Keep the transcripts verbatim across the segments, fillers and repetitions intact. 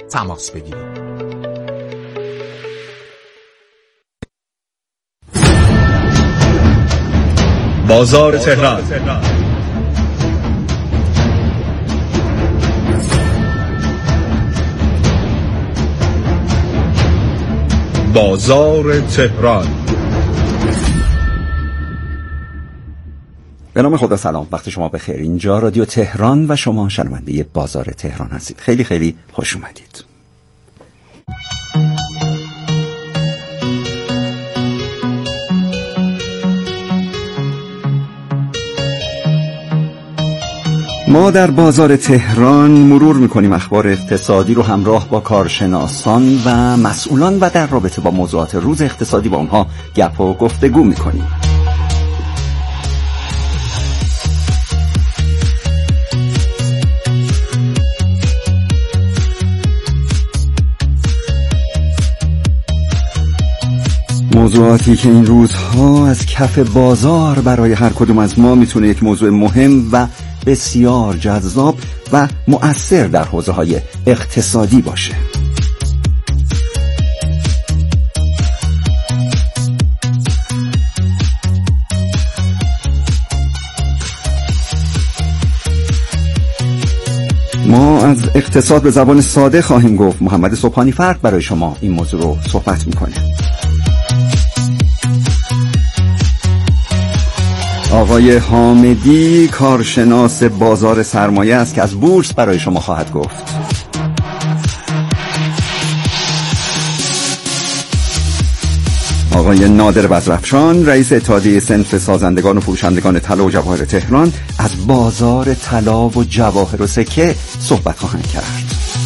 تماس بگیرید. بازار تهران. بازار تهران. به نام خدا سلام، وقت شما بخیر. اینجا رادیو تهران و شما شنونده بازار تهران هستید. خیلی خیلی خوش اومدید. ما در بازار تهران مرور میکنیم اخبار اقتصادی رو همراه با کارشناسان و مسئولان و در رابطه با موضوعات روز اقتصادی با اونها گپ و گفتگو میکنیم. موضوعاتی که این روزها از کف بازار برای هر کدوم از ما میتونه یک موضوع مهم و بسیار جذاب و مؤثر در حوزه‌های اقتصادی باشه. ما از اقتصاد به زبان ساده خواهیم گفت. محمد صبحانی فرد برای شما این موضوع رو صحبت میکنه. آقای حامدی کارشناس بازار سرمایه است که از بورس برای شما خواهد گفت. آقای نادر بزرفشان رئیس اتحادیه صنف سازندگان و فروشندگان طلا و جواهر تهران از بازار طلا و جواهر و سکه صحبت خواهند کرد.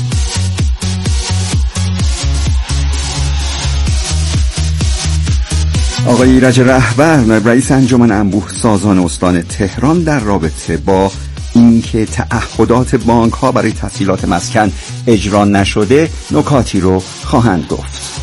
آقای ایرج رهبر رئیس انجمن انبوه سازان استان تهران در رابطه با اینکه تعهدات بانک ها برای تسهیلات مسکن اجرا نشده نکاتی رو خواهند گفت.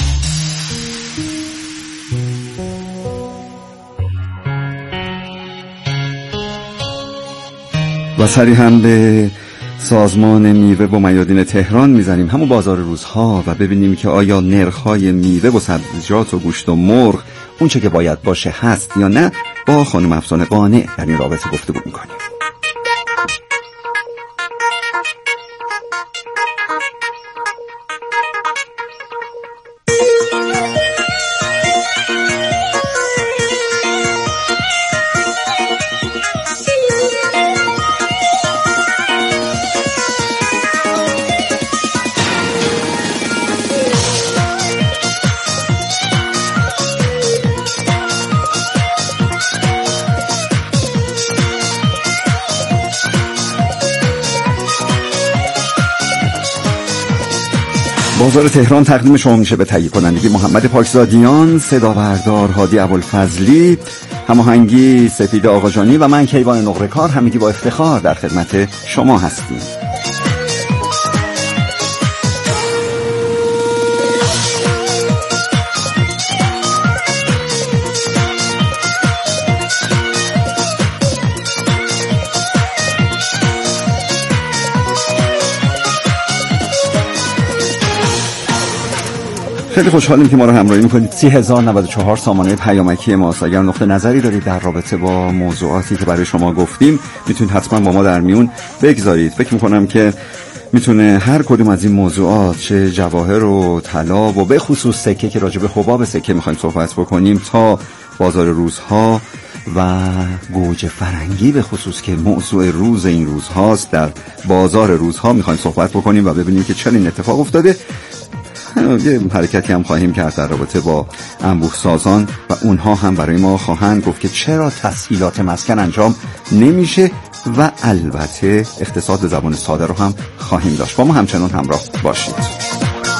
و سری هم به سازمان میوه و میادین تهران میزنیم، همون بازار روزها، و ببینیم که آیا نرخ‌های میوه و سبزیجات و گوشت و مرغ اون چه که باید باشه هست یا نه. با خانم افسانه قانع در این رابطه گفتگو میکنیم. بازار تهران تقدیم شما میشه به تهیه کنندگی محمد پاکزادیان، صدا بردار هادی ابوالفضلی، هماهنگی سپید آقاجانی و من کیوان نقره‌کار. همگی با افتخار در خدمت شما هستیم. خیلی خوشحالیم که ما رو همراهی میکنید. سی هزار و نود و چهار سامانه پیامکی ماست. اگر نقطه نظری دارید در رابطه با موضوعاتی که برای شما گفتیم میتونید حتما با ما در میون بگذارید. فکر میکنم که میتونه هر کدوم از این موضوعات، چه جواهر و طلا و به خصوص سکه که راجع به حباب سکه میخوایم صحبت بکنیم، تا بازار روزها و گوجه فرنگی به خصوص که موضوع روز این روزهاست، در بازار روزها میخوایم صحبت بکنیم و ببینیم که چه این اتفاق افتاده. یه حرکتی هم خواهیم کرد در رابطه با انبوه سازان و اونها هم برای ما خواهند گفت که چرا تسهیلات مسکن انجام نمیشه و البته اقتصاد به زبان ساده رو هم خواهیم داشت. با ما همچنان همراه باشید.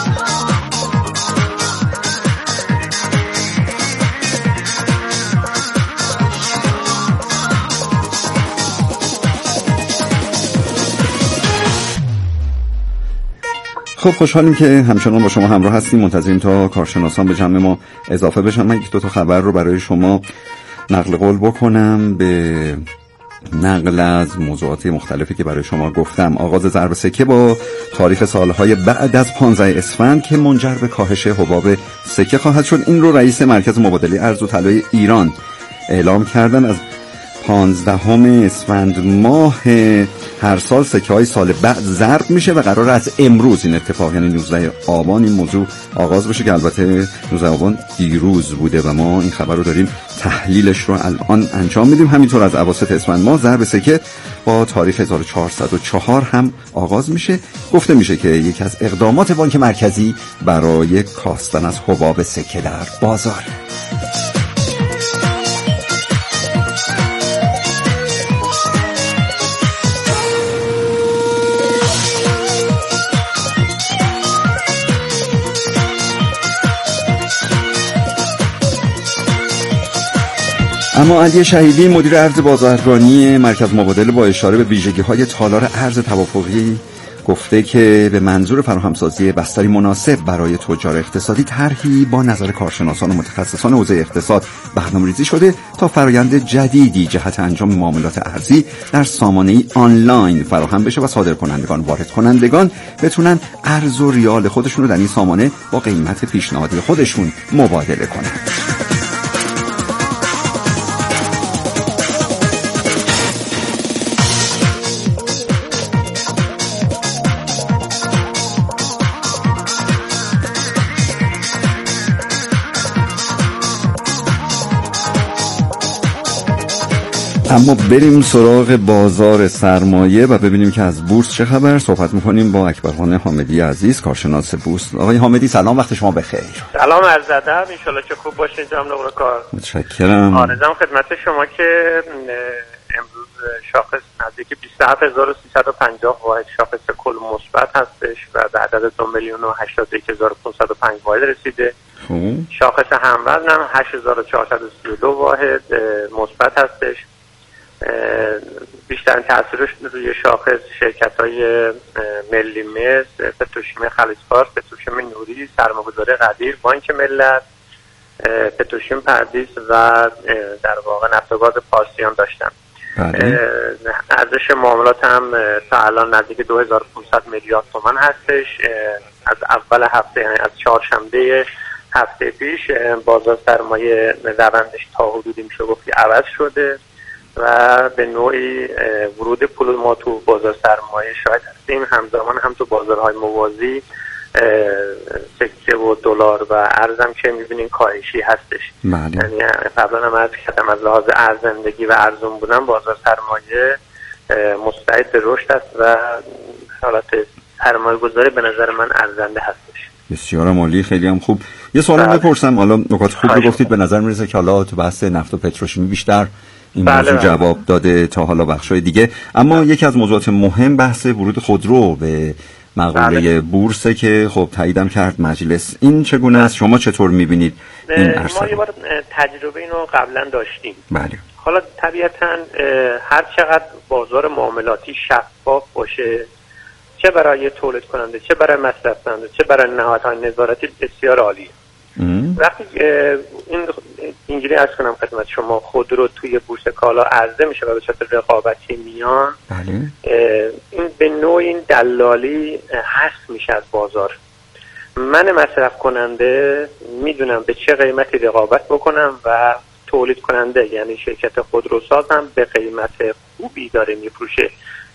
خب خوشحالیم که همچنان با شما همراه هستیم. منتظریم تا کارشناسان به جمع ما اضافه بشن. من یک دو تا خبر رو برای شما نقل قول بکنم. به نقل از موضوعات مختلفی که برای شما گفتم. آغاز ضرب سکه با تاریخ سالهای بعد از پانزده اسفند که منجر به کاهش حباب سکه خواهد شد. این رو رئیس مرکز مبادله ارز و طلای ایران اعلام کردن. از پانزدهم اسفند ماه هر سال سکه های سال بعد ضرب میشه و قرار از امروز این اتفاق، یعنی نوزده آبان، این موضوع آغاز بشه که البته نوزده آبان دیروز بوده و ما این خبر رو داریم تحلیلش رو الان انجام میدیم. همینطور از اواسط اسفند ماه ضرب سکه با تاریخ هزار و چهارصد و چهار هم آغاز میشه. گفته میشه که یکی از اقدامات بانک مرکزی برای کاستن از حباب سکه در بازار. اما علی شهیدی مدیر ارز بازرگانی مرکز مبادله با اشاره به ویژگی‌های تالار ارز توافقی گفته که به منظور فراهمسازی بستری مناسب برای تجار اقتصادی طرحی با نظر کارشناسان و متخصصان حوزه اقتصاد برنامه‌ریزی شده تا فرآیند جدیدی جهت انجام معاملات ارزی در سامانه‌ای آنلاین فراهم بشه و صادرکنندگان وارد کنندگان بتونن ارز و ریال خودشون رو در این سامانه با قیمت پیشنهادی خودشون مبادله کنن. اما بریم سراغ بازار سرمایه و ببینیم که از بورس چه خبر. صحبت میکنیم با اکبرخان حامدی عزیز، کارشناس بورس. آقای حامدی سلام، وقت شما بخیر. سلام عرض ادب، ان شاءالله که خوب باشین جناب نور کار. متشکرم. آرزوام خدمت شما که امروز شاخص نزدیک بیست و هفت هزار و سیصد و پنجاه واحد شاخص کل مثبت هستش و به عدد دو میلیون و هشتاد و یک هزار و پانصد و پنج واحد رسیده. شاخص هموزن هم هشت هزار و چهارصد و سی و دو واحد مثبت هستش. بیشترین تاثیرش روی شاخص شرکت‌های ملی مصر، پتروشیمی خلیج‌فارس، پتروشیمی نوری، سرمایه‌گذاری قدیر، بانک ملت، پتروشیم پردیس و در واقع نفت و گاز پارسیان داشتن. ارزش معاملات هم تا الان نزدیک دو هزار و پانصد میلیارد تومان هستش. از اول هفته، یعنی از چهارشنبه هفته پیش، بازار سرمایه روندش تا حدودی میشه گفت که عوض شده و به نوعی ورود پول ما تو بازار سرمایه شاید هستیم. همزمان هم تو بازارهای موازی سکه و دلار و ارزم که میبینین کاهشی هستش. یعنی قبلا هم عرض کردم از لحاظ ارزندگی و ارزون بودن بازار سرمایه مستعد به رشد است و حالت سرمایه گذاری به نظر من ارزنده هستش. بسیار عالی، خیلی هم خوب. یه سوالم بپرسم، حالا نکات خوب رو گفتید، به نظر میرسه که حالا تو بحث نفت و پتروشیمی بیشتر این بله موضوع بله. جواب داده تا حالا بخشای دیگه. اما بله. یکی از موضوعات مهم بحث ورود خودرو به مقوله بله. بورسه که خب تاییدم کرد مجلس. این چگونه است؟ شما چطور میبینید این ارزش؟ ما یه بار تجربه اینو قبلا داشتیم. بله. حالا طبیعتاً هر چقدر بازار معاملاتی شفاف باشه، چه برای تولید کننده، چه برای مصرف کننده، چه برای نهادهای نظارتی، بسیار عالیه. وقتی این اینجوری عرض کنم خدمت شما، خودرو توی بورس کالا عرضه میشه و به صورت رقابتی میان، بله. این به نوع این دلالی حذف میشه از بازار. من مصرف کننده میدونم به چه قیمتی رقابت بکنم و تولید کننده یعنی شرکت خودروساز هم به قیمت خوبی داره میفروشه.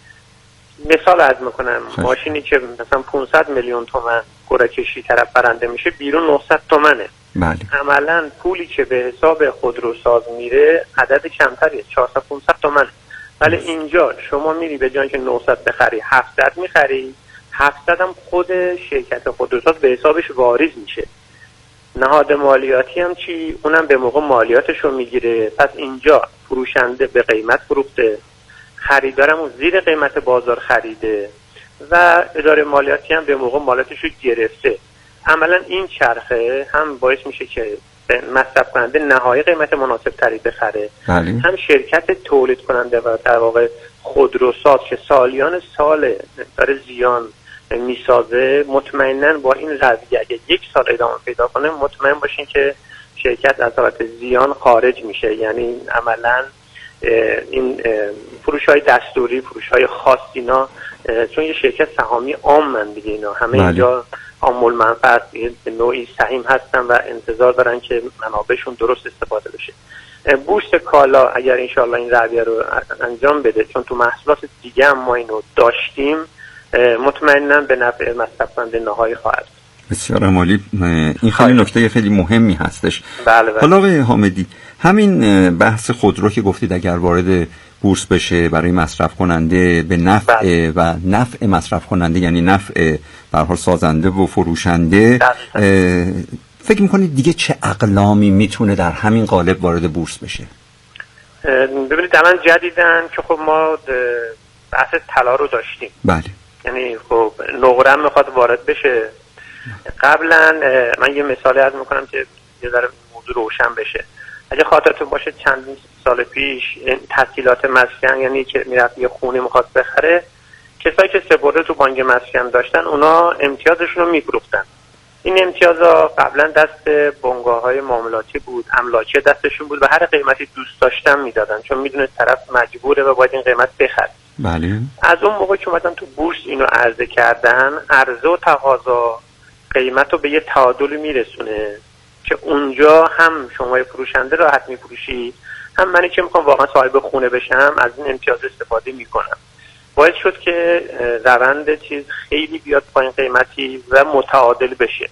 مثال عرض میکنم، ماشینی که مثلا پانصد میلیون تومان قرعه کشی طرف برنده میشه، بیرون نهصد تومنه. بله. عملا پولی که به حساب خودروساز میره عدد کمتریه، چهارصد پانصد تومنه. ولی اینجا شما میری به جای که نهصد بخری هفتصد میخری، هفتصد هم خود شرکت خودروساز به حسابش واریز میشه. نهاد مالیاتی هم چی؟ اونم به موقع مالیاتشو میگیره. پس اینجا فروشنده به قیمت فروخته، خریدارم زیر قیمت بازار خریده و اداره مالیاتی هم به موقع مالیاتشو گرفته. عملا این چرخه هم باعث میشه که مصرف کننده نهایی قیمت مناسب تری بخره، بله. هم شرکت تولید کننده و در واقع خودروساز که سالیان سال داره زیان میسازه، مطمئناً با این قضیه اگه یک سال ادامه پیدا کنه مطمئن باشین که شرکت از حالت زیان خارج میشه. یعنی عملاً این فروش های دستوری، فروش های خاص اینا، چون یه شرکت سهامی عامن دیگه، اینا همه بله. اینجا عامل منفعت به نوعی سهیم هستن و انتظار دارن که منابعشون درست استفاده بشه. بورس کالا اگر انشاءالله این رویه رو انجام بده، چون تو محصولات دیگه هم ما اینو داشتیم، مطمئناً به نفع مصرف کننده نهایی خواهد. بسیار عالی. این خیلی نکته خیلی مهمی هستش. بله بله. حالا آقای حامدی، همین بحث خودرو که گفتید اگر وارد بورس بشه برای مصرف کننده به نفع بله. و نفع مصرف کننده یعنی نفع به هر حال سازنده و فروشنده، فکر میکنید دیگه چه اقلامی میتونه در همین قالب وارد بورس بشه؟ ببینید الان جدیدن که خب ما بحث طلا رو داشتیم. بله. یعنی خب نقره میخواد وارد بشه. قبلا من یه مثالی عرض میکنم که یه ذره موضوع روشن بشه. اگه خاطرتون باشه چند سال پیش تسهیلات مسکن، یعنی که میرفت یه خونه میخواد بخره، کسایی که سپرده تو بانک مسکن داشتن اونا امتیازشون رو میفروختن. این امتیازها قبلا دست بنگاه‌های معاملاتی بود، املاکی دستشون بود و هر قیمتی دوست داشتن میدادن، چون میدونه طرف مجبوره و باید این قیمت بخره. بله. از اون موقع که اومدن تو بورس اینو عرضه کردن، عرضه و تقاضا قیمت رو به یه تعادل میرسونه که اونجا هم شما فروشنده راحت میفروشی، هم منی که میخوام واقعا صاحب خونه بشم از این امتیاز استفاده میکنم. باعث شد که روند چیز خیلی بیاد پایین قیمتی و متعادل بشه.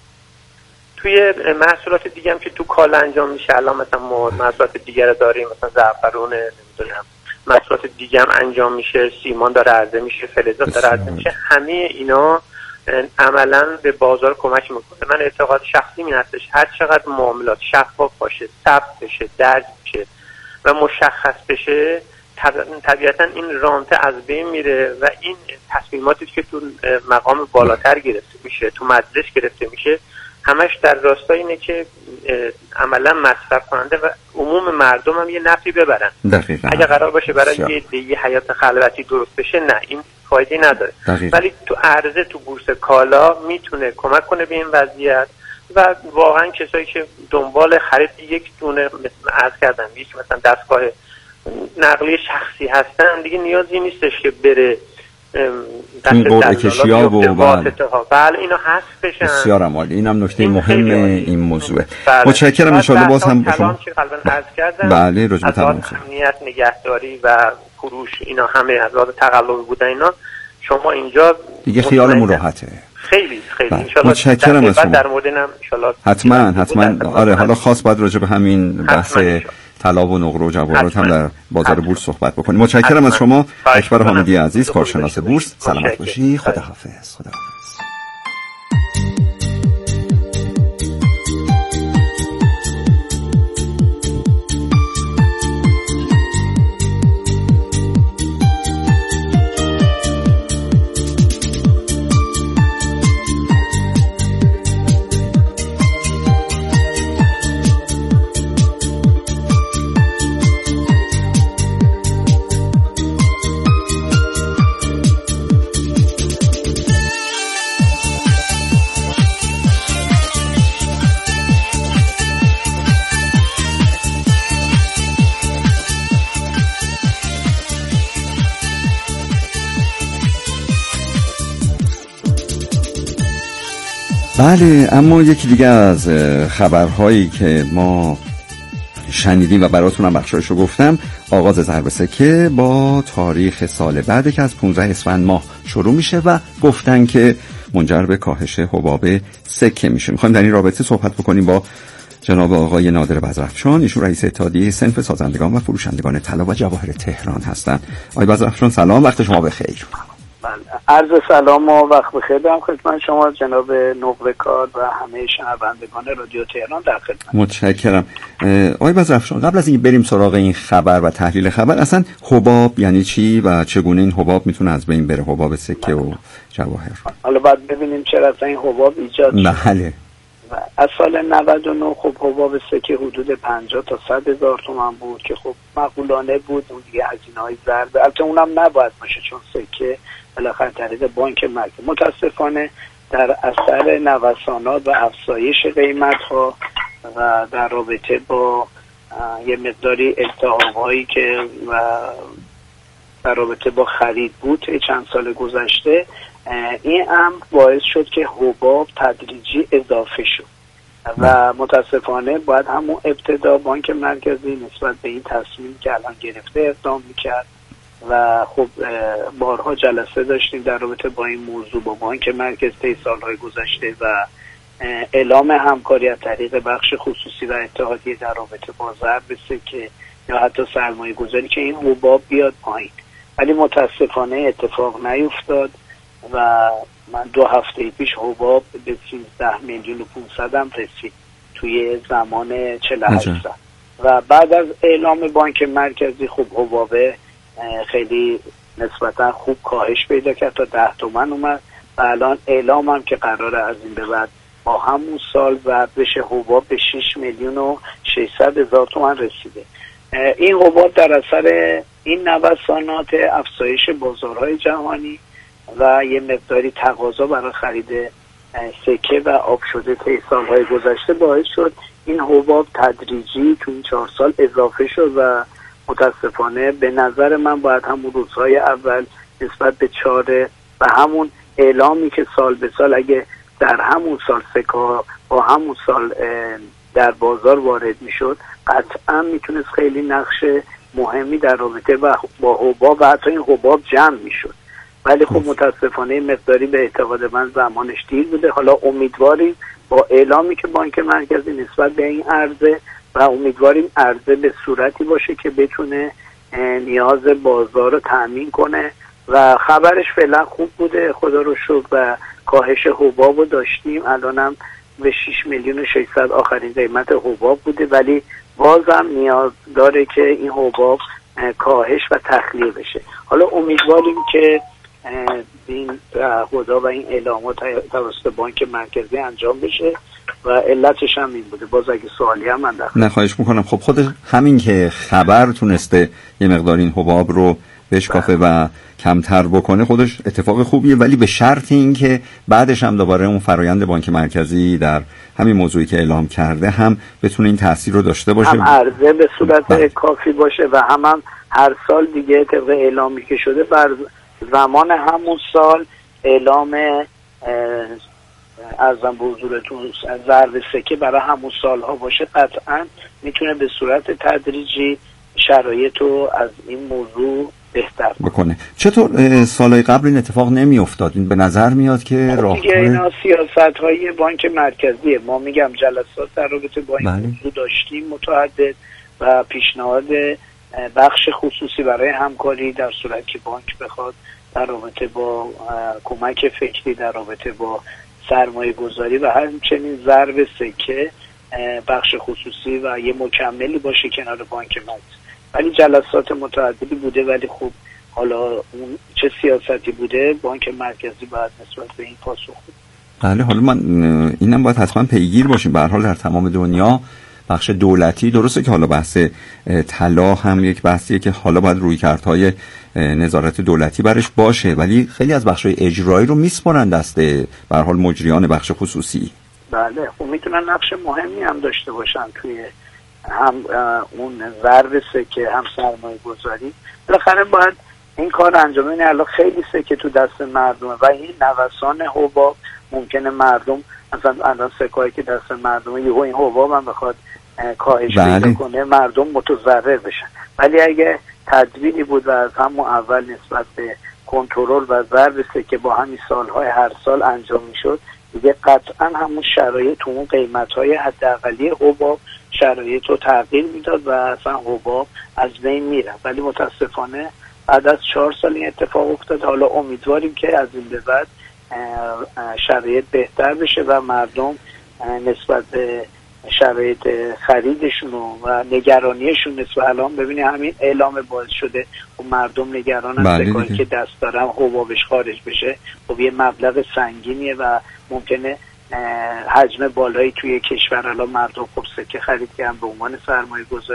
توی محصولات دیگه هم که تو کالا انجام میشه، الان مثلا ما محصولات دیگر داریم، مثلا زعفرون، نمیدونم محصولات دیگه هم انجام میشه، سیمان داره عرضه میشه، فلزات داره عرضه میشه، همه اینا عملا به بازار کمک میکنه. من اعتقاد شخصی این هستش هر چقدر معاملات شفاف باشه، ثبت بشه، درج بشه و مشخص بشه، طبیعتا این رانته از بین میره و این تصمیماتی که تو مقام بالاتر گرفته میشه، تو مجلس گرفته میشه، همش در راستای اینه که عملا مصرف کننده و عموم مردم هم یه نفعی ببرن. دقیقاً. اگه قرار باشه برای یه دیگه حیات خلوتی درست بشه، نه، این فایده نداره. دقیقا. ولی تو عرضه تو بورس کالا میتونه کمک کنه به این وضعیت و واقعا کسایی که دنبال خرید یک دونه عرض کردن، یک مثلا دستگاه نقلیه شخصی هستن، دیگه نیازی نیستش که بره این قرعه کشی‌ها و واسطه ها. بله اینا حذف بشن. بسیار عالی. اینم نکته مهم این موضوعه. بله. متشکرم. ان شاءالله باز هم با شما بله راجع به تمام امنیت، نگهداری و فروش اینا همه از لحاظ تقلبی بودن، اینا شما اینجا دیگه خیالمون راحته. خیلی خیلی بله. ان شاءالله متشکرم از شما. در مورد اینم ان شاءالله حتما حتما آره حالا خاص باید راجع به همین بحث طلا و نقره و جواهرات هم در بازار بورس صحبت بکنیم. متشکرم از شما اکبر حامدی عزیز، کارشناس بورس. سلامت باشی. خداحافظ. خداحافظ. بله، اما یکی دیگه از خبرهایی که ما شنیدیم و براتون هم بخشایشو گفتم، آغاز ضرب سکه با تاریخ سال بعد که از پانزده اسفند ماه شروع میشه و گفتن که منجر به کاهش حباب سکه میشه. میخوایم در این رابطه صحبت بکنیم با جناب آقای نادر بزرافشان. ایشون رئیس اتحادیه صنف سازندگان و فروشندگان طلا و جواهر تهران هستند. آقای بزرافشان سلام، وقت شما بخیر. عرض سلام و وقت بخیر دارم خدمت شما جناب نقره کار و همه شنوندگان رادیو تهران در خدمت. متشکرم. آقای بزرافشان، قبل از اینکه بریم سراغ این خبر و تحلیل خبر، اصلا حباب یعنی چی و چگونه این حباب میتونه از بین بره، حباب سکه و جواهر؟ حالا باید ببینیم چرا اصلا این حباب ایجاد شد. بله. از سال نود و نه خب حباب سکه حدود پنجاه تا صد هزار تومان بود که خب معقولانه بود. اون دیگه هزینه‌های ضرب، البته اونم نباید باشه چون سکه بالاخره طریق بانک مرکزی. متاسفانه در اثر نوسانات و افزایش قیمت‌ها و در رابطه با یه مقداری التهاب‌هایی که و در رابطه با خرید بود چند سال گذشته، این امر باعث شد که حباب تدریجی اضافه شد و متاسفانه باید همون ابتدا بانک مرکزی نسبت به این تصمیم که الان گرفته اقدام میکرد و خب بارها جلسه داشتیم در رابطه با این موضوع با بانک مرکزی طی سالهای گذشته و اعلام همکاری از طریق بخش خصوصی و اتحادیه در رابطه با ضرب سکه یا حتی سرمایه گذاری که این حباب بیاد پایین، ولی متاسفانه اتفاق نیفتاد و من دو هفته پیش حباب به سیزده میلیون و پونصد هم رسید توی زمان چهل و هشت ساعت و بعد از اعلام بانک مرکزی خب حبابه خیلی نسبتا خوب کاهش پیدا کرد تا ده تومن اومد و الان اعلام هم که قراره از این به بعد با همون سال ضرب بشه حباب به شش میلیون و ششصد هزار تومن رسیده. این حباب در اثر این نوسانات افزایش بازارهای جهانی و یه مقداری تقاضا برای خرید سکه و آب شده طی سالهای گذشته باعث شد این حباب تدریجی تو این چهار سال اضافه شد و متاسفانه به نظر من باید همون روزهای اول نسبت به چاره و همون اعلامی که سال به سال اگه در همون سال سکه با همون سال در بازار وارد میشد قطعا میتونست خیلی نقش مهمی در رابطه با حباب و حتی این حباب جمع میشد، ولی خب متاسفانه مقداری به اعتقاد من زمانش دیر بوده. حالا امیدواریم با اعلامی که بانک مرکزی نسبت به این عرضه و امیدواریم عرضه به صورتی باشه که بتونه نیاز بازار رو تأمین کنه و خبرش فعلا خوب بوده خدا رو شکر و کاهش حباب رو داشتیم، الانم به شش میلیون و ششصد آخرین قیمت حباب بوده، ولی بازم نیاز داره که این حباب کاهش و تخلیه بشه. حالا امیدواریم که این تعهدها و این اعلامات توسط بانک مرکزی انجام بشه و علتش هم این بوده. باز اگه سوالی هم من داخل نه خواهش میکنم. خب خود همین که خبر تونسته یه مقدار این حباب رو بشکافه و کمتر بکنه خودش اتفاق خوبیه، ولی به شرط این که بعدش هم دوباره اون فرایند بانک مرکزی در همین موضوعی که اعلام کرده هم بتونه این تاثیر رو داشته باشه، هم عرضه به صورت بله. کافی باشه و هم, هم هر سال دیگه طبق اعلامی که شده بر زمان همون سال اعلام ارزم به حضورتون ضرب سکه برای همون سالها باشه، قطعا میتونه به صورت تدریجی شرایط رو از این موضوع بهتر بکنه. چطور سالهای قبل این اتفاق نمی افتاد؟ این به نظر میاد که راه دیگه اینا سیاست های بانک مرکزیه. ما میگم جلسات در رابطه با این موضوع داشتیم متعدد و پیشنهاد بخش خصوصی برای همکاری در صورت که بانک بخواد در رابطه با کمک فکری در رابطه با سرمایه گذاری و همچنین ضرب سکه بخش خصوصی و یه مکملی باشه کنار بانک مرکزی، ولی جلسات متعددی بوده، ولی خب حالا اون چه سیاستی بوده بانک مرکزی باید نسبت به این پاسخ بده. بله حالا من اینم باید حتما پیگیر باشیم. به هر حال در تمام دنیا بخش دولتی درسته که حالا بحث طلا هم یک بحثیه که حالا باید رویکردهای نظارت دولتی برش باشه، ولی خیلی از بخش‌های اجرایی رو میسپارن دست به هر حال مجریان بخش خصوصی. بله خب میتونن نقش مهمی هم داشته باشن توی هم اون ضرب سکه هم سرمایه گذاری. بالاخره باید این کار انجام بدن. الان خیلی سکه تو دست مردمه و این نوسان حباب ممکنه مردم مثلا الان سکه‌ای که دست مردمه یهو این حباب هم بخواد کاهش پیدا کنه مردم متضرر بشن، ولی اگه تدبیری بود و از همون اول نسبت به کنترل و ضرب سکه با همین سالهای هر سال انجام میشد دیگه قطعا همون شرایط تو اون قیمت‌های حداقلی حباب شرایط رو تغییر میداد و اصلا حباب از بین میره، ولی متاسفانه بعد از چهار سال این اتفاق افتاد. حالا امیدواریم که از این به بعد شرایط بهتر بشه و مردم نسبت به شرایط خریدشون و نگرانیشون نسبت الان ببینید همین اعلام باعث شده و مردم نگرانن سکه‌ای که دست دارن حبابش خارج بشه. خب یه مبلغ سنگینیه و ممکنه حجم بالایی توی کشور الان مردم خب سکه خرید کردن به عنوان سرمایه گذاری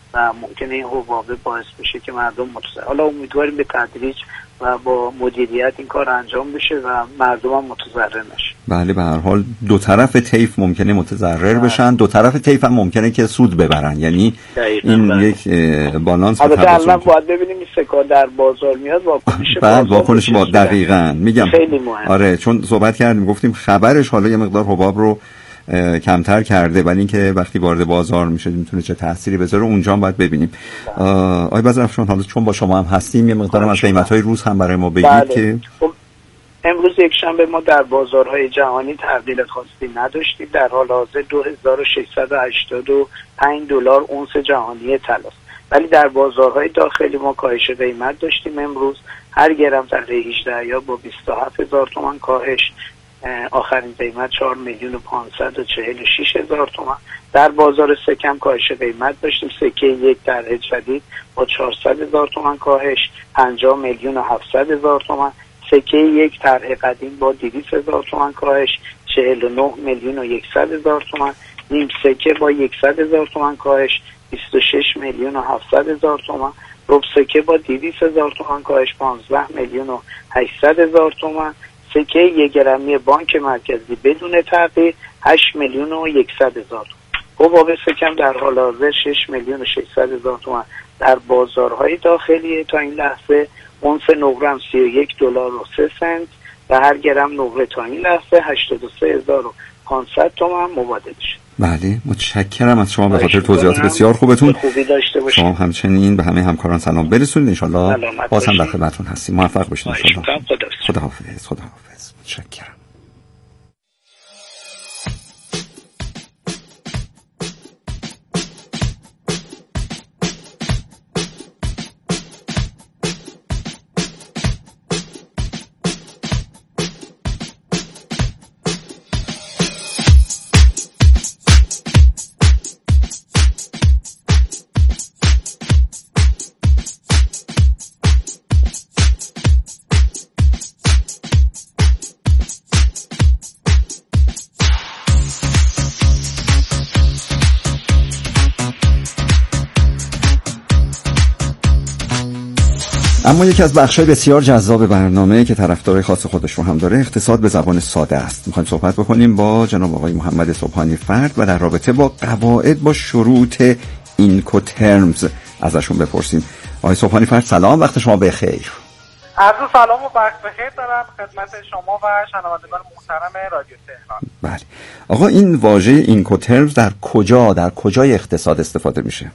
و ممکنه این حبابه باعث بشه که مردم متضرر. حالا امیدواریم به تدریج و با مدیریت این کار انجام بشه و مردم هم متضرر نشه. بله، به هر حال دو طرف طیف ممکنه متضرر بله. بشن، دو طرف طیف هم ممکنه که سود ببرن، یعنی این بله. یک بالانس و توازن. الان باید ببینیم این سکه در بازار میاد واکنش بله واکنش با دقیقاً میگم خیلی مهمه. آره چون صحبت کردیم گفتیم خبرش حالا یه مقدار حباب رو کمتر کرده، ولی اینکه وقتی وارد بازار میشه میتونه چه تأثیری بذاره اونجا هم باید ببینیم. آقای بزرفشان حالا چون با شما هم هستیم یه مقدارم از قیمت‌های روز هم برای ما بگید. بله. که خب امروز یک شنبه ما در بازارهای جهانی تغییر خاصی نداشتیم. در حال حاضر دو هزار و ششصد و هشتاد و پنج دلار اونس جهانی طلا، ولی در بازارهای داخلی ما کاهش قیمت داشتیم. امروز هر گرم طلای هجده یا با بیست و هفت هزار تومان کاهش، آخرین قیمت چهار میلیون و پانصد و چهل و شش هزار تومان. در بازار سکم کاهش قیمت داشتیم. سکه یک طرح جدید با چهارصد هزار تومان کاهش پنجاه میلیون و هفتصد هزار تومان. سکه یک طرح قدیم با دویست هزار تومان کاهش چهل و نه میلیون و صد هزار تومان. نیم سکه با صد هزار تومان کاهش بیست و شش میلیون و هفتصد هزار تومان. ربع سکه با دویست هزار تومان کاهش پانزده میلیون و هشتصد هزار تومان. سکه یک گرمی بانک مرکزی بدون تغییر هشت میلیون و صد هزار تومان. حباب سکم در حال حاضر شش میلیون و ششصد هزار تومان در بازارهای داخلی. تا این لحظه اونس نقره سی و یک دلار و سه سنت و هر گرم نقره تا این لحظه هشتاد و سه هزار و پانصد تومان مبادله شد. بله متشکرم از شما به خاطر توضیحات بسیار خوبتون. خوبی داشته باشید. شما همچنین به همه همکاران سلام برسونید. ان شاءالله باز هم در خدمتتون هستیم. موفق باشید ان شاءالله. خداحافظ. خداحافظ. متشکرم. اما یکی از بخش‌های بسیار جذاب برنامه که طرفدارای خاص خودش رو هم داره اقتصاد به زبان ساده است. می‌خوایم صحبت بکنیم با جناب آقای محمد صبحانی فرد و در رابطه با قواعد با شروط اینکوترمز ازشون بپرسیم. آقای صبحانی فرد سلام، وقت شما بخیر. عرض سلام و وقت بخیر دارم خدمت شما و شنوندگان محترم رادیو تهران. بله. آقا این واژه اینکوترمز در کجا در کجای اقتصاد استفاده میشه؟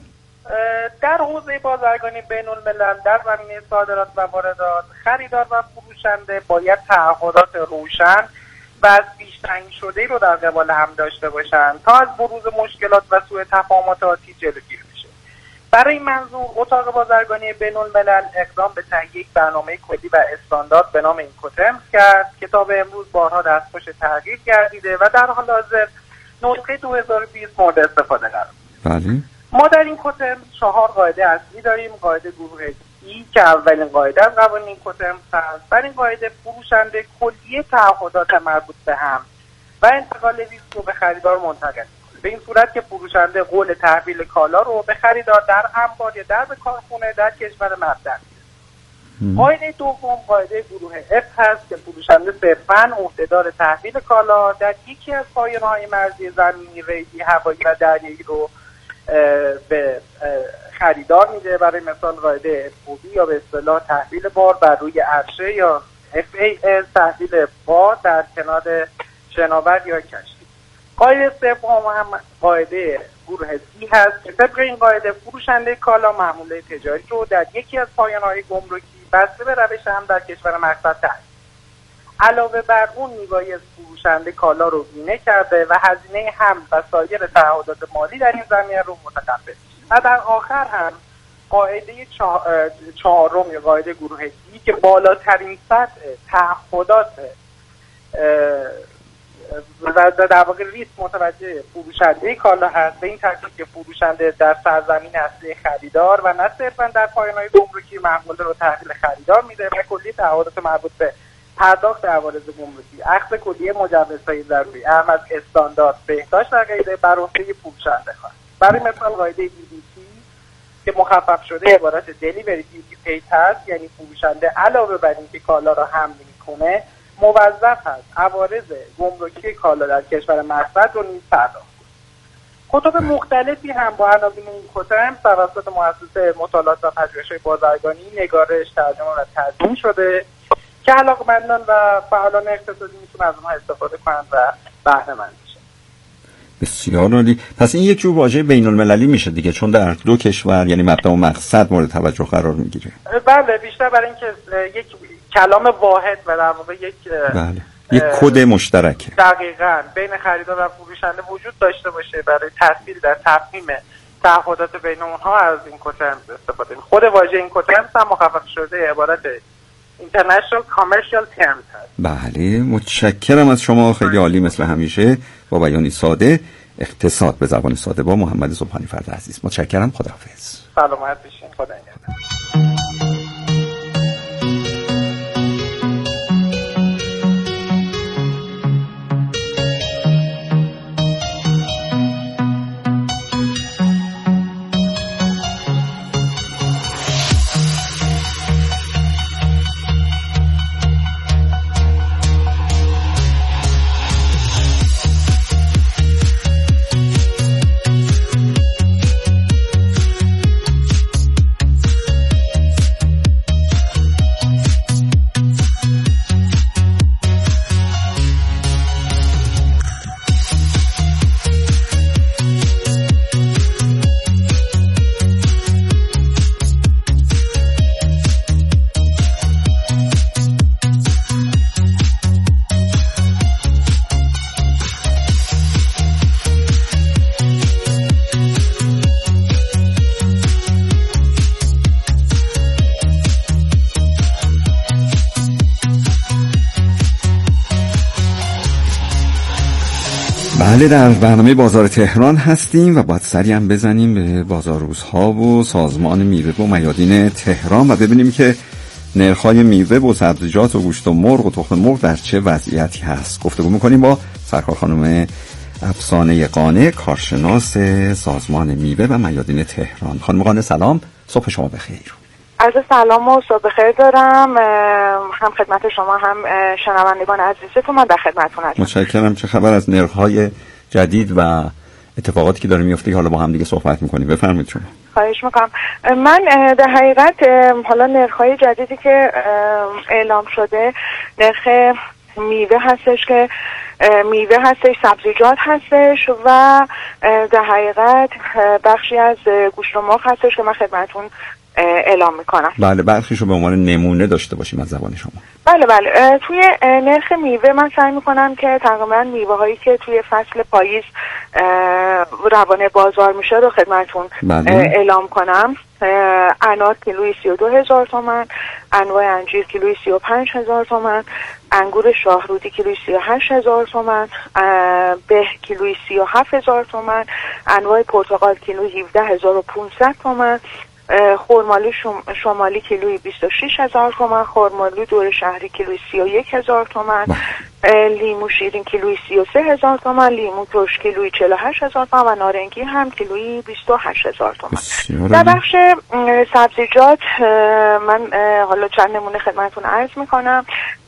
در حوزه بازرگانی بین الملل در زمینه صادرات و واردات خریدار و فروشنده باید تعهدات روشن و از پیش تعیین شده رو در قبال هم داشته باشند تا از بروز مشکلات و سوء تفاهمات آتی جلوگیری بشه. برای این منظور اتاق بازرگانی بین الملل اقدام به تهیه یک برنامه کلی و استاندارد به نام اینکوترمز کرد که تا به امروز بارها دستخوش تغییر گردیده و در حال حاضر نسخه دو هزار و بیست مورد استفاده قرار بله. ما در این کوترمز چهار قاعده اصلی داریم. قاعده گروه ای که اولین قاعده از قوانین این کوترمز هست. بر این قاعده فروشنده کلیه تعهدات مربوط به هم و انتقال ریسک رو به خریدار منتقل می‌کنه، به این صورت که فروشنده قول تحویل کالا رو به خریدار در انبار یا در به کارخونه در کشور مبدأ میده. قاعده دوم قاعده گروه اف هست که فروشنده صرفاً عهدهدار تحویل کالا در یکی از پایه‌های مرزی زمینی، ریلی، هوایی و دریایی رو به خریدار میده. برای مثال قاعده اف او بی یا به اصطلاح تحویل بار بر روی عرشه یا اف ای اس تحویل بار در کنار شناور یا کشتی. قاعده سوم هم قاعده گروه سی هست که طبق این قاعده فروشنده کالا محموله تجاری رو در یکی از پایان‌های گمرکی بسته به روش هم در کشور مقصد تحویل. علاوه بر اون میبایست فروشنده کالا رو بیمه کرده و هزینه هم و سایر تعهدات مالی در این زمینه رو متقبل و در آخر هم قاعده چهارم یا قاعده گروه سی که بالاترین سطح تعهدات و در واقع ریسک متوجه فروشنده کالا هست، به این ترتیب که فروشنده در سرزمین اصلی خریدار و نه صرفا در پایان‌های گمرکی محموله رو تحویل خریدار میده و کلی تعهدات مربوط به پرداخت عوارض گمرکی، اخذ کلیه مجوزهای ضروری، اهم از استاندارد، بهداشت و غیره بر عهده فروشنده خواهد. برای مثال قاعده بی بی سی که مخفف شده عبارت دلیوری دیوتی پیت هست، یعنی فروشنده علاوه بر اینکه کالا را حمل میکنه موظف هست عوارض گمرکی کالا در کشور مقصد رو نیز پرداخت. کتب مختلفی هم با عناوین این کتب توسط مؤسسه مطالعات و پژوهش‌های بازرگانی نگارش، ترجمه و تدوین شده که علاقه‌مندان و فعالان اقتصادی میتونن از اونها استفاده کنند و بهره مند بشن. بسیار عالی. پس این یک جور واژه بین‌المللی میشه دیگه، چون در دو کشور یعنی مبدا و مقصد مورد توجه قرار میگیره. بله، بیشتر برای اینکه یک کلام واحد و در واقع یک بله یک کد مشترک دقیقاً بین خریدار و فروشنده وجود داشته باشه برای تأثیر در تفهیم تعهدات بین اونها از این کتب استفاده. خود واژه این کتب هم مخفف شده عبارت International Commercial Terms هست. بله، متشکرم از شما، خیلی عالی مثل همیشه با بیانی ساده. اقتصاد به زبان ساده با محمد سبحانی فرد عزیز. متشکرم، خداحافظ. سلامت باشین، خدا نگهدار. بله، در برنامه بازار تهران هستیم و باید سری هم بزنیم به بازار روزها و سازمان میوه و میادین تهران و ببینیم که نرخ‌های میوه و سبزیجات و گوشت و مرغ و تخم مرغ در چه وضعیتی هست. گفتگو می‌کنیم با سرکار خانم افسانه قانع، کارشناس سازمان میوه و میادین تهران. خانم قانع سلام، صبح شما بخیر. عرض سلام و صبح بخیر دارم، هم خدمت شما هم شنوندگان عزیزتون. من در خدمتتون هستم. متشکرم. چه خبر از نرخ‌های جدید و اتفاقاتی که داره میفته که حالا با هم دیگه صحبت می‌کنیم؟ بفرمایید شما. خواهش میکنم. من در حقیقت حالا نرخ‌های جدیدی که اعلام شده نرخ میوه هستش که میوه هستش، سبزیجات هستش و در حقیقت بخشی از گوشت و مرغ هستش که من خدمتتون اعلام میکنم. بله، برخیشو به عنوان نمونه داشته باشیم از زبان شما. بله بله. توی نرخ میوه من سعی میکنم که تقریبا میوه هایی که توی فصل پاییز روانه بازار میشه رو خدمتتون بله. اعلام کنم. انار کیلوی سی و دو هزار تومن، انواع انجیر کیلوی سی و پنج هزار تومن، انگور شاهرودی کیلوی سی و هشت هزار تومن، به کیلوی سی و هفت هزار تومن، انواع پرتقال کیلوی هفده هزار و پانصد تومن، خرمالو شم... شمالی کیلوی بیست و شش هزار تومن، خرمالو دور شهری کیلوی سی و یک هزار تومن، لیمو شیرین کیلوی سی و سه هزار تومن، لیمو ترش کیلوی چهل و هشت هزار تومن و نارنگی هم کیلوی بیست و هشت هزار تومن. در بخش سبزیجات من حالا چند نمونه خدمتتون عرض میکنم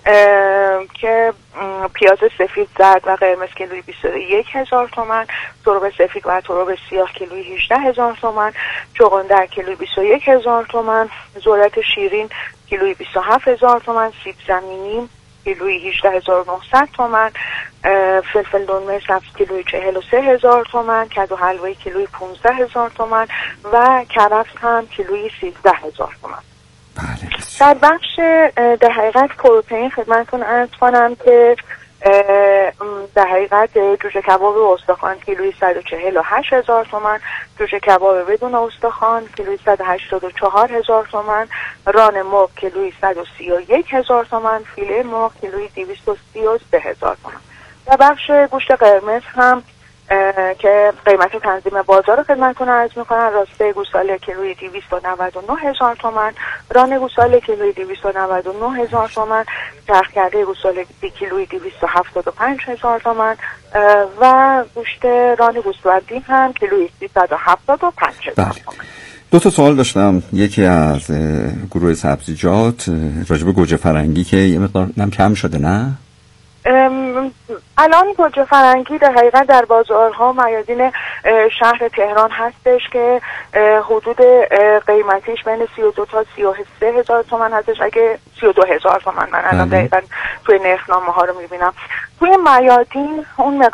که پیاز سفید، زرد و قرمز کیلوی بیست و یک هزار تومن، ترب سفید و ترب سیاه کیلوی هجده هزار تومن، چغندر کیلوی بیست و یک هزار تومن، ذرت شیرین کیلوی بیست و هفت هزار تومن، سیب زمینی کیلوی هجده هزار و نهصد تومن، فلفل دلمه سبز کیلوی چهل و سه هزار تومن، کدو حلوایی کیلوی پانزده هزار تومن و کرفس هم کیلوی سیزده هزار تومن. در بخش در حقیقت پروتئین خدمتتون عرض کنم که در حقیقت جوجه کباب استخوان کیلوی صد و چهل و هشت هزار تومن، جوجه کباب بدون استخوان کیلوی صد و هشتاد و چهار هزار تومن، ران مرغ کیلوی صد و سی و یک هزار تومن، فیله مرغ کیلوی دویست و سی و سه هزار تومن. در بخش گوشت قرمز هم که قیمت تنظیم بازار خدمتتون عرض میکنن، راسته گوساله کیلوی دویست و نود و نه هزار تومن، ران گوساله کیلوی دویست و نود و نه هزار تومن، چرخ کرده گوساله کیلوی دویست و هفتاد و پنج هزار تومن و گوشت ران گوسفندی هم کیلوی سیصد و هفتاد و پنج هزار تومن. دو تا سوال داشتم. یکی از گروه سبزیجات راجب گوجه فرنگی که یه مقدار نم کم شده، نه؟ الان گوجه فرنگی در حقیقت در بازارها میادین شهر تهران هستش که حدود قیمتیش بین سی و دو تا سی و سه هزار تومان هستش. اگه سی و دو هزار تومان، من الان دقیقا توی نرخنامه ها رو میبینم. توی میادین اون